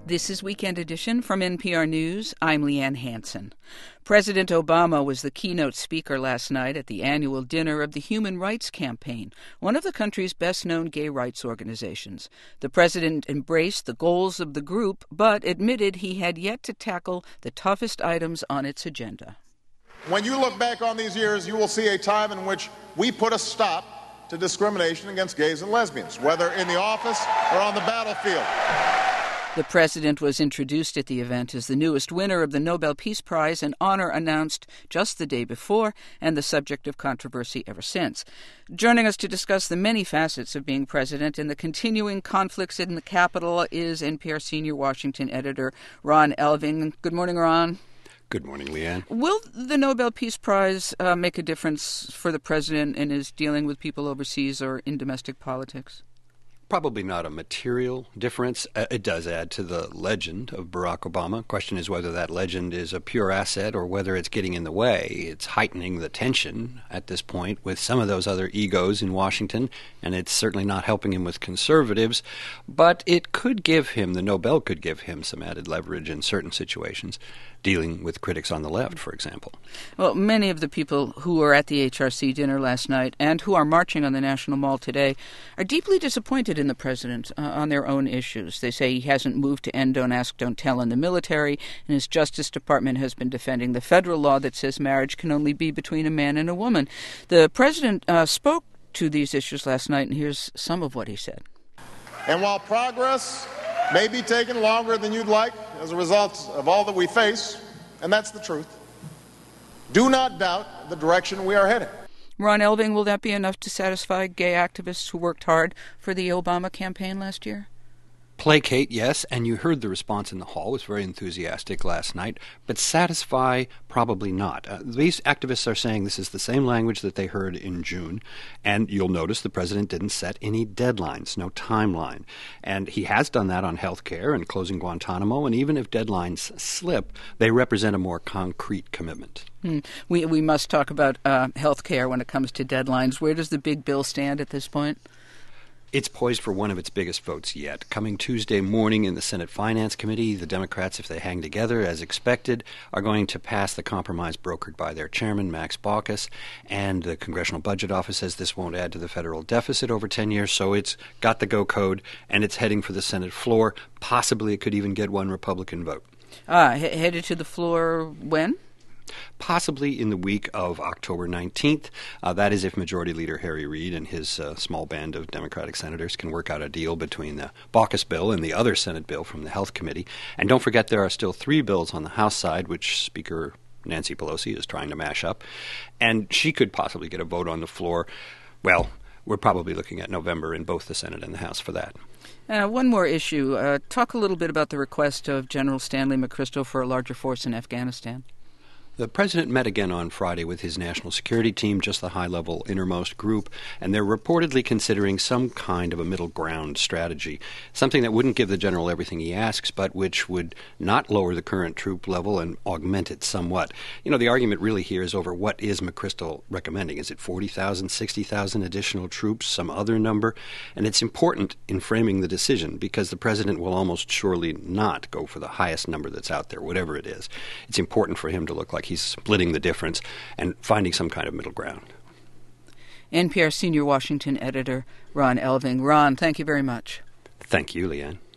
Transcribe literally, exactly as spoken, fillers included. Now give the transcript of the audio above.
This is Weekend Edition from N P R News. I'm Leanne Hansen. President Obama was the keynote speaker last night at the annual dinner of the Human Rights Campaign, one of the country's best-known gay rights organizations. The president embraced the goals of the group, but admitted he had yet to tackle the toughest items on its agenda. When you look back on these years, you will see a time in which we put a stop to discrimination against gays and lesbians, whether in the office or on the battlefield. The president was introduced at the event as the newest winner of the Nobel Peace Prize, an honor announced just the day before and the subject of controversy ever since. Joining us to discuss the many facets of being president and the continuing conflicts in the Capitol is N P R senior Washington editor Ron Elving. Good morning, Ron. Good morning, Leanne. Will the Nobel Peace Prize uh, make a difference for the president in his dealing with people overseas or in domestic politics? Probably not a material difference. Uh, it does add to the legend of Barack Obama. Question is whether that legend is a pure asset or whether it's getting in the way. It's heightening the tension at this point with some of those other egos in Washington, and it's certainly not helping him with conservatives. But it could give him, the Nobel could give him some added leverage in certain situations, dealing with critics on the left, for example. Well, many of the people who were at the H R C dinner last night and who are marching on the National Mall today are deeply disappointed in the president uh, on their own issues. They say he hasn't moved to end Don't Ask, Don't Tell in the military, and his Justice Department has been defending the federal law that says marriage can only be between a man and a woman. The president uh, spoke to these issues last night, and here's some of what he said. And while progress may be taking longer than you'd like as a result of all that we face, and that's the truth, do not doubt the direction we are heading. Ron Elving, will that be enough to satisfy gay activists who worked hard for the Obama campaign last year? Placate, yes, and you heard the response in the hall. It was very enthusiastic last night. But satisfy, probably not. Uh, these activists are saying this is the same language that they heard in June, and you'll notice the president didn't set any deadlines, no timeline. And he has done that on health care and closing Guantanamo, and even if deadlines slip, they represent a more concrete commitment. Hmm. We, we must talk about uh, health care when it comes to deadlines. Where does the big bill stand at this point? It's poised for one of its biggest votes yet. Coming Tuesday morning in the Senate Finance Committee, the Democrats, if they hang together as expected, are going to pass the compromise brokered by their chairman, Max Baucus, and the Congressional Budget Office says this won't add to the federal deficit over ten years, so it's got the go code, and it's heading for the Senate floor. Possibly it could even get one Republican vote. Ah, he- headed to the floor when? Possibly in the week of October nineteenth. Uh, that is if Majority Leader Harry Reid and his uh, small band of Democratic senators can work out a deal between the Baucus bill and the other Senate bill from the Health Committee. And don't forget there are still three bills on the House side, which Speaker Nancy Pelosi is trying to mash up. And she could possibly get a vote on the floor. Well, we're probably looking at November in both the Senate and the House for that. Uh, one more issue. Uh, talk a little bit about the request of General Stanley McChrystal for a larger force in Afghanistan. The president met again on Friday with his national security team, just the high-level innermost group, and they're reportedly considering some kind of a middle ground strategy, something that wouldn't give the general everything he asks, but which would not lower the current troop level and augment it somewhat. You know, the argument really here is over what is McChrystal recommending. Is it forty thousand, sixty thousand additional troops, some other number? And it's important in framing the decision because the president will almost surely not go for the highest number that's out there, whatever it is. It's important for him to look like he's splitting the difference and finding some kind of middle ground. N P R senior Washington editor Ron Elving. Ron, thank you very much. Thank you, Leanne.